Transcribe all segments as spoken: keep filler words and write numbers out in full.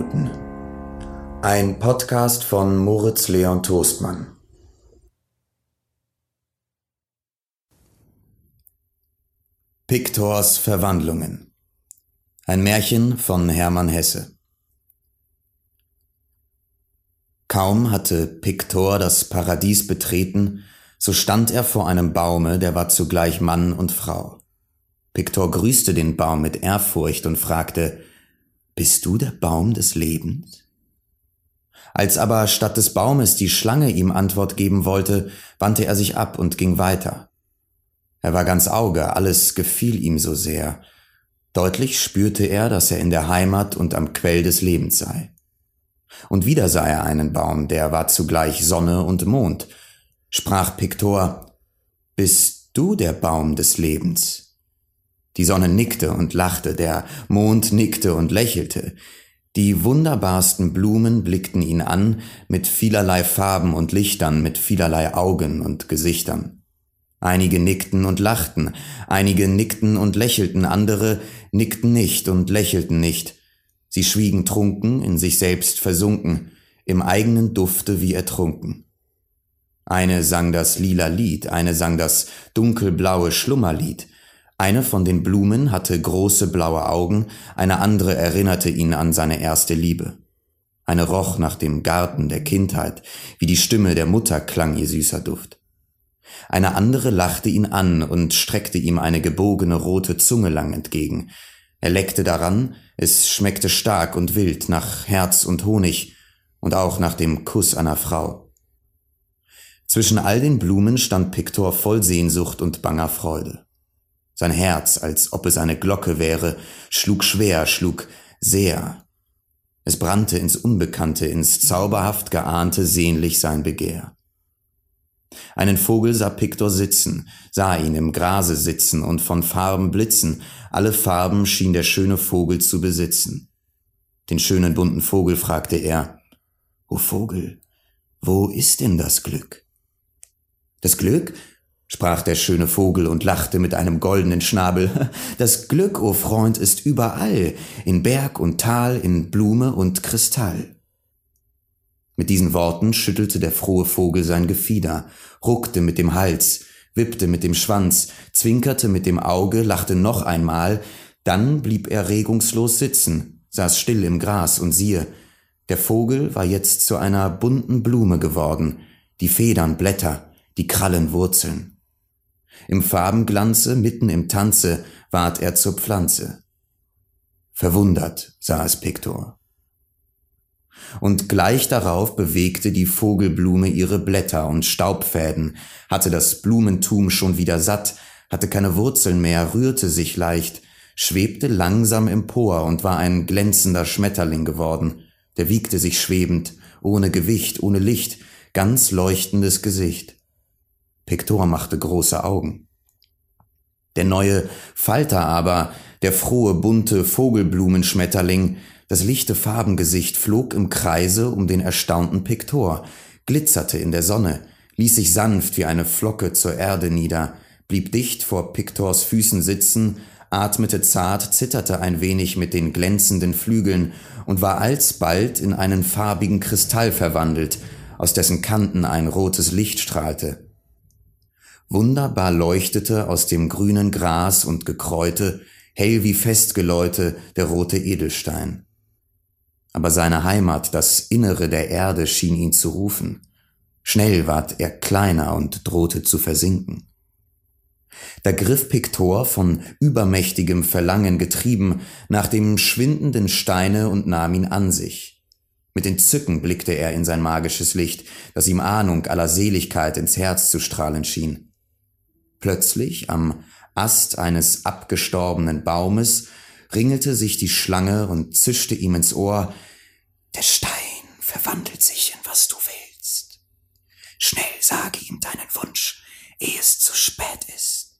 Minuten. Ein Podcast von Moritz Leon Toastmann. Piktors Verwandlungen. Ein Märchen von Hermann Hesse. Kaum hatte Piktor das Paradies betreten, so stand er vor einem Baume, der war zugleich Mann und Frau. Piktor grüßte den Baum mit Ehrfurcht und fragte: »Bist du der Baum des Lebens?« Als aber statt des Baumes die Schlange ihm Antwort geben wollte, wandte er sich ab und ging weiter. Er war ganz Auge, alles gefiel ihm so sehr. Deutlich spürte er, dass er in der Heimat und am Quell des Lebens sei. Und wieder sah er einen Baum, der war zugleich Sonne und Mond. Sprach Piktor: »Bist du der Baum des Lebens?« Die Sonne nickte und lachte, der Mond nickte und lächelte. Die wunderbarsten Blumen blickten ihn an, mit vielerlei Farben und Lichtern, mit vielerlei Augen und Gesichtern. Einige nickten und lachten, einige nickten und lächelten, andere nickten nicht und lächelten nicht. Sie schwiegen trunken, in sich selbst versunken, im eigenen Dufte wie ertrunken. Eine sang das lila Lied, eine sang das dunkelblaue Schlummerlied. Eine von den Blumen hatte große blaue Augen, eine andere erinnerte ihn an seine erste Liebe. Eine roch nach dem Garten der Kindheit, wie die Stimme der Mutter klang ihr süßer Duft. Eine andere lachte ihn an und streckte ihm eine gebogene rote Zunge lang entgegen. Er leckte daran, es schmeckte stark und wild nach Herz und Honig und auch nach dem Kuss einer Frau. Zwischen all den Blumen stand Piktor voll Sehnsucht und banger Freude. Sein Herz, als ob es eine Glocke wäre, schlug schwer, schlug sehr. Es brannte ins Unbekannte, ins zauberhaft Geahnte sehnlich sein Begehr. Einen Vogel sah Piktor sitzen, sah ihn im Grase sitzen und von Farben blitzen, alle Farben schien der schöne Vogel zu besitzen. Den schönen bunten Vogel fragte er: »O Vogel, wo ist denn das Glück?« »Das Glück?« sprach der schöne Vogel und lachte mit einem goldenen Schnabel. »Das Glück, o Freund, ist überall, in Berg und Tal, in Blume und Kristall.« Mit diesen Worten schüttelte der frohe Vogel sein Gefieder, ruckte mit dem Hals, wippte mit dem Schwanz, zwinkerte mit dem Auge, lachte noch einmal, dann blieb er regungslos sitzen, saß still im Gras und siehe, der Vogel war jetzt zu einer bunten Blume geworden, die Federn Blätter, die Krallen Wurzeln. Im Farbenglanze, mitten im Tanze, ward er zur Pflanze. Verwundert sah es Piktor. Und gleich darauf bewegte die Vogelblume ihre Blätter und Staubfäden, hatte das Blumentum schon wieder satt, hatte keine Wurzeln mehr, rührte sich leicht, schwebte langsam empor und war ein glänzender Schmetterling geworden, der wiegte sich schwebend, ohne Gewicht, ohne Licht, ganz leuchtendes Gesicht. Piktor machte große Augen. Der neue Falter aber, der frohe, bunte Vogelblumenschmetterling, das lichte Farbengesicht flog im Kreise um den erstaunten Piktor, glitzerte in der Sonne, ließ sich sanft wie eine Flocke zur Erde nieder, blieb dicht vor Piktors Füßen sitzen, atmete zart, zitterte ein wenig mit den glänzenden Flügeln und war alsbald in einen farbigen Kristall verwandelt, aus dessen Kanten ein rotes Licht strahlte. Wunderbar leuchtete aus dem grünen Gras und Gekräute, hell wie Festgeläute, der rote Edelstein. Aber seine Heimat, das Innere der Erde, schien ihn zu rufen. Schnell ward er kleiner und drohte zu versinken. Da griff Piktor, von übermächtigem Verlangen getrieben, nach dem schwindenden Steine und nahm ihn an sich. Mit Entzücken blickte er in sein magisches Licht, das ihm Ahnung aller Seligkeit ins Herz zu strahlen schien. Plötzlich, am Ast eines abgestorbenen Baumes, ringelte sich die Schlange und zischte ihm ins Ohr: »Der Stein verwandelt sich in was du willst. Schnell sage ihm deinen Wunsch, ehe es zu spät ist.«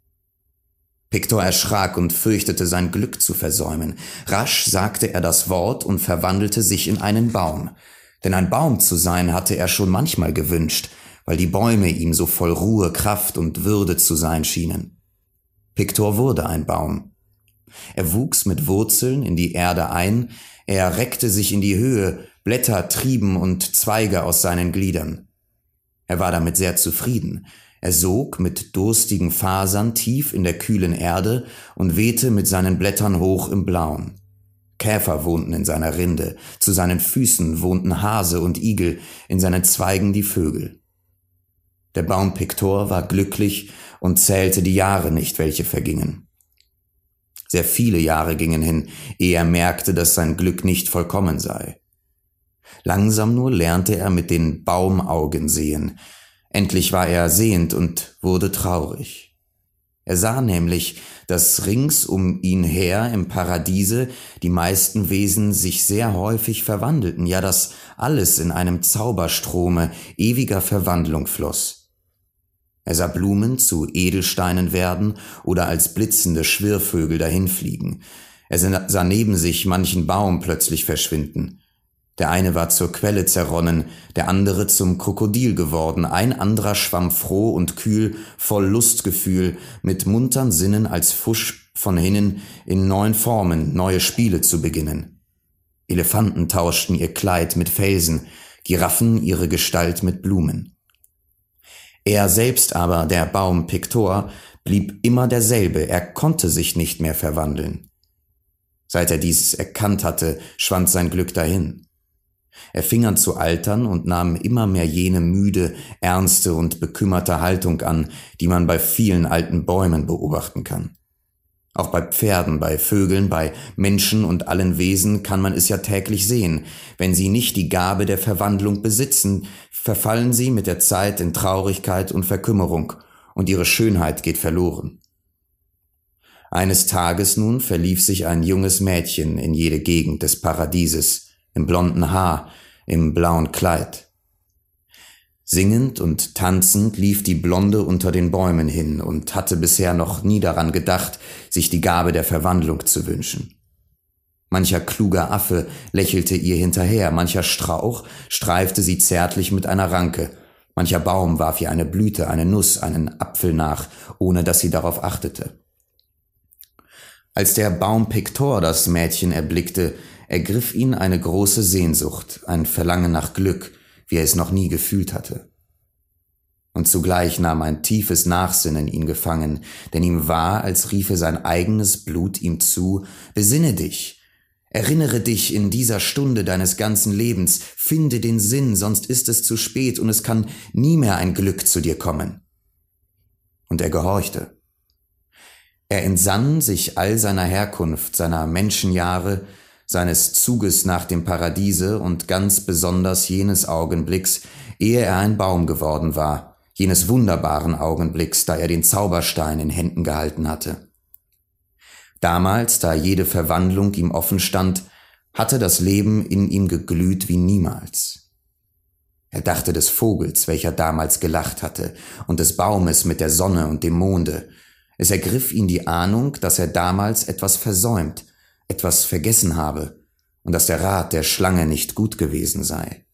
Piktor erschrak und fürchtete, sein Glück zu versäumen. Rasch sagte er das Wort und verwandelte sich in einen Baum. Denn ein Baum zu sein hatte er schon manchmal gewünscht, weil die Bäume ihm so voll Ruhe, Kraft und Würde zu sein schienen. Piktor wurde ein Baum. Er wuchs mit Wurzeln in die Erde ein, er reckte sich in die Höhe, Blätter trieben und Zweige aus seinen Gliedern. Er war damit sehr zufrieden. Er sog mit durstigen Fasern tief in der kühlen Erde und wehte mit seinen Blättern hoch im Blauen. Käfer wohnten in seiner Rinde, zu seinen Füßen wohnten Hase und Igel, in seinen Zweigen die Vögel. Der Baum Piktor war glücklich und zählte die Jahre nicht, welche vergingen. Sehr viele Jahre gingen hin, ehe er merkte, dass sein Glück nicht vollkommen sei. Langsam nur lernte er mit den Baumaugen sehen. Endlich war er sehend und wurde traurig. Er sah nämlich, dass rings um ihn her im Paradiese die meisten Wesen sich sehr häufig verwandelten, ja, dass alles in einem Zauberstrome ewiger Verwandlung floss. Er sah Blumen zu Edelsteinen werden oder als blitzende Schwirrvögel dahinfliegen. Er sah neben sich manchen Baum plötzlich verschwinden. Der eine war zur Quelle zerronnen, der andere zum Krokodil geworden, ein anderer schwamm froh und kühl, voll Lustgefühl, mit muntern Sinnen als Fusch von hinnen in neuen Formen neue Spiele zu beginnen. Elefanten tauschten ihr Kleid mit Felsen, Giraffen ihre Gestalt mit Blumen. Er selbst aber, der Baum Piktor, blieb immer derselbe, er konnte sich nicht mehr verwandeln. Seit er dieses erkannt hatte, schwand sein Glück dahin. Er fing an zu altern und nahm immer mehr jene müde, ernste und bekümmerte Haltung an, die man bei vielen alten Bäumen beobachten kann. Auch bei Pferden, bei Vögeln, bei Menschen und allen Wesen kann man es ja täglich sehen. Wenn sie nicht die Gabe der Verwandlung besitzen, verfallen sie mit der Zeit in Traurigkeit und Verkümmerung, und ihre Schönheit geht verloren. Eines Tages nun verlief sich ein junges Mädchen in jede Gegend des Paradieses, im blonden Haar, im blauen Kleid. Singend und tanzend lief die Blonde unter den Bäumen hin und hatte bisher noch nie daran gedacht, sich die Gabe der Verwandlung zu wünschen. Mancher kluger Affe lächelte ihr hinterher, mancher Strauch streifte sie zärtlich mit einer Ranke, mancher Baum warf ihr eine Blüte, eine Nuss, einen Apfel nach, ohne dass sie darauf achtete. Als der Baum Piktor das Mädchen erblickte, ergriff ihn eine große Sehnsucht, ein Verlangen nach Glück, wie er es noch nie gefühlt hatte. Und zugleich nahm ein tiefes Nachsinnen ihn gefangen, denn ihm war, als riefe sein eigenes Blut ihm zu: Besinne dich, erinnere dich in dieser Stunde deines ganzen Lebens, finde den Sinn, sonst ist es zu spät und es kann nie mehr ein Glück zu dir kommen. Und er gehorchte. Er entsann sich all seiner Herkunft, seiner Menschenjahre, seines Zuges nach dem Paradiese und ganz besonders jenes Augenblicks, ehe er ein Baum geworden war, jenes wunderbaren Augenblicks, da er den Zauberstein in Händen gehalten hatte. Damals, da jede Verwandlung ihm offen stand, hatte das Leben in ihm geglüht wie niemals. Er dachte des Vogels, welcher damals gelacht hatte, und des Baumes mit der Sonne und dem Monde. Es ergriff ihn die Ahnung, dass er damals etwas versäumt, etwas vergessen habe und dass der Rat der Schlange nicht gut gewesen sei.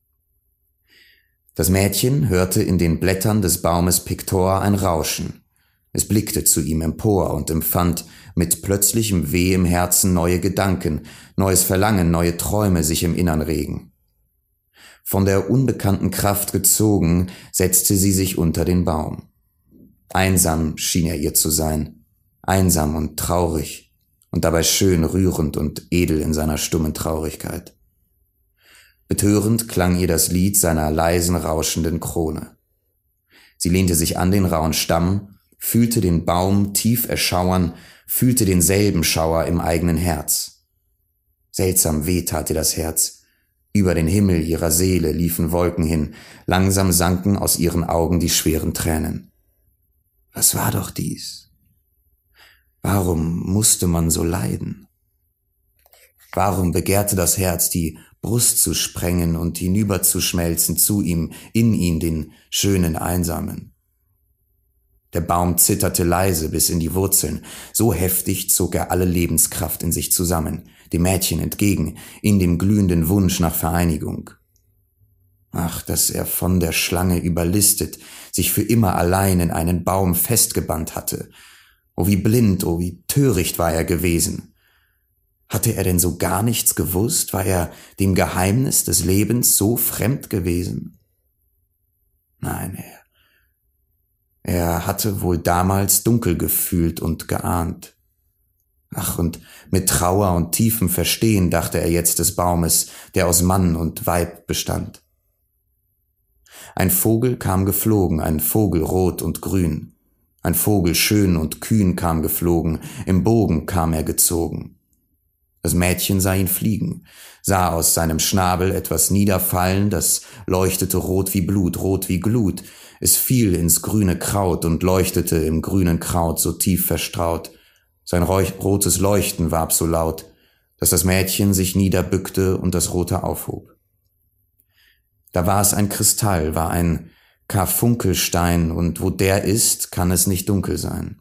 Das Mädchen hörte in den Blättern des Baumes Piktor ein Rauschen. Es blickte zu ihm empor und empfand mit plötzlichem Weh im Herzen neue Gedanken, neues Verlangen, neue Träume sich im Innern regen. Von der unbekannten Kraft gezogen, setzte sie sich unter den Baum. Einsam schien er ihr zu sein, einsam und traurig, und dabei schön rührend und edel in seiner stummen Traurigkeit. Betörend klang ihr das Lied seiner leisen, rauschenden Krone. Sie lehnte sich an den rauen Stamm, fühlte den Baum tief erschauern, fühlte denselben Schauer im eigenen Herz. Seltsam weh tat ihr das Herz. Über den Himmel ihrer Seele liefen Wolken hin, langsam sanken aus ihren Augen die schweren Tränen. Was war doch dies? Warum musste man so leiden? Warum begehrte das Herz, die Brust zu sprengen und hinüberzuschmelzen zu ihm, in ihn, den schönen Einsamen? Der Baum zitterte leise bis in die Wurzeln, so heftig zog er alle Lebenskraft in sich zusammen, dem Mädchen entgegen, in dem glühenden Wunsch nach Vereinigung. Ach, dass er von der Schlange überlistet, sich für immer allein in einen Baum festgebannt hatte, Oh, wie blind, oh, wie töricht war er gewesen. Hatte er denn so gar nichts gewusst? War er dem Geheimnis des Lebens so fremd gewesen? Nein, er, er hatte wohl damals dunkel gefühlt und geahnt. Ach, und mit Trauer und tiefem Verstehen dachte er jetzt des Baumes, der aus Mann und Weib bestand. Ein Vogel kam geflogen, ein Vogel rot und grün. Ein Vogel schön und kühn kam geflogen, im Bogen kam er gezogen. Das Mädchen sah ihn fliegen, sah aus seinem Schnabel etwas niederfallen, das leuchtete rot wie Blut, rot wie Glut. Es fiel ins grüne Kraut und leuchtete im grünen Kraut so tief verstraut. Sein rotes Leuchten warb so laut, dass das Mädchen sich niederbückte und das Rote aufhob. Da war es ein Kristall, war ein Karfunkelstein, und wo der ist, kann es nicht dunkel sein.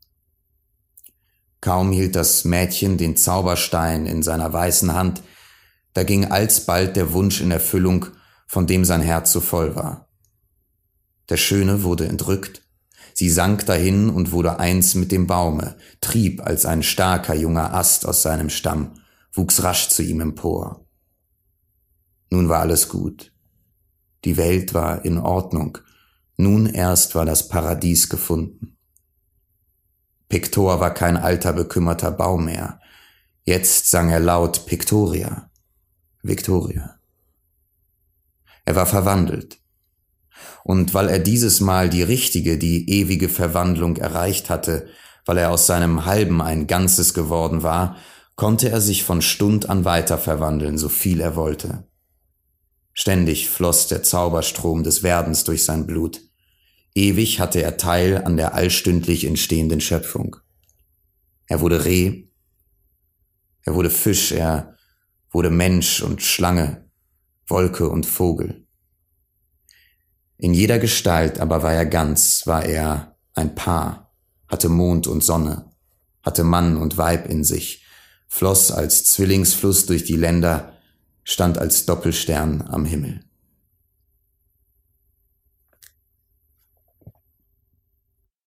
Kaum hielt das Mädchen den Zauberstein in seiner weißen Hand, da ging alsbald der Wunsch in Erfüllung, von dem sein Herz so voll war. Der Schöne wurde entrückt, sie sank dahin und wurde eins mit dem Baume, trieb als ein starker junger Ast aus seinem Stamm, wuchs rasch zu ihm empor. Nun war alles gut. Die Welt war in Ordnung, nun erst war das Paradies gefunden. Piktor war kein alter, bekümmerter Baum mehr. Jetzt sang er laut Piktoria, Victoria. Er war verwandelt. Und weil er dieses Mal die richtige, die ewige Verwandlung erreicht hatte, weil er aus seinem Halben ein Ganzes geworden war, konnte er sich von Stund an weiter verwandeln, so viel er wollte. Ständig floss der Zauberstrom des Werdens durch sein Blut. Ewig hatte er Teil an der allstündlich entstehenden Schöpfung. Er wurde Reh, er wurde Fisch, er wurde Mensch und Schlange, Wolke und Vogel. In jeder Gestalt aber war er ganz, war er ein Paar, hatte Mond und Sonne, hatte Mann und Weib in sich, floss als Zwillingsfluss durch die Länder, stand als Doppelstern am Himmel.